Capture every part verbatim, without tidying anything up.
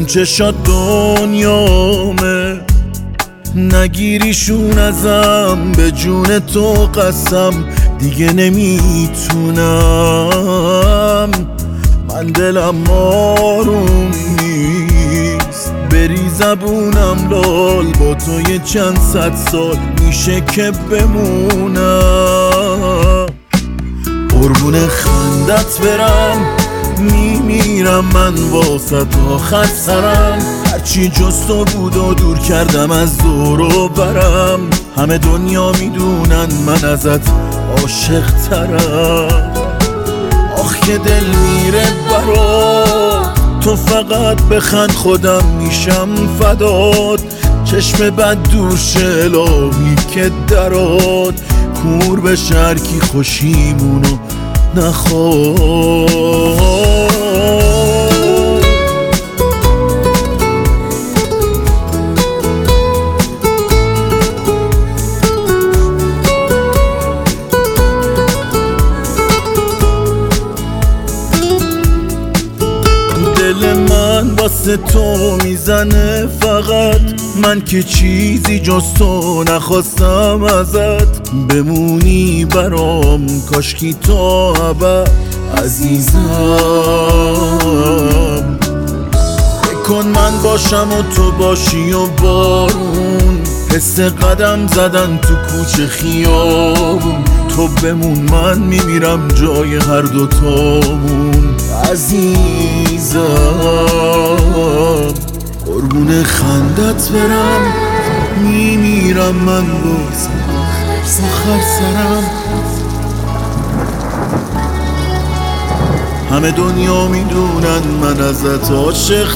اون چشات دنیامه، نگیریشون ازم، به جون تو قسم دیگه نمیتونم. من دلم آروم نیست، بری زبونم لال، با تو یه چند صد سال میشه که بمونم. قربون خندت برم، میمیرم من واسه آخر سرم. هرچی جز تو بود و دور کردم از دور و برم. همه دنیا میدونن من ازت عاشق ترم. آخ که دل میره برات، تو فقط بخند خودم میشم فدات. چشم بد دور شه الهی که درات، کور به شرکی خوشیمونو نخواد. دل من واسه تو میزنه فقط، من که چیزی جز تو نخواستم ازت. بمونی برام کاشکی تو ابد عزیزم. بکن من باشم و تو باشی و بارون، حس قدم زدن تو کوچه خیابون. تو بمون من میمیرم جای هر دوتامون عزیزم. قربون خندت برم، میمیرم من باز آخر سرم. همه دنیا میدونن من ازت عاشق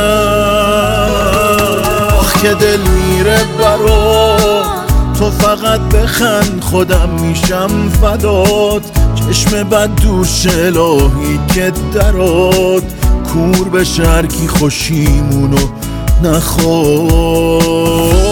ترم. آخ که دل میره برات، تو فقط بخند خودم میشم فدات. چشم بد دور شه الهی که درات، کور به شرکی خوشیمونو نخواد.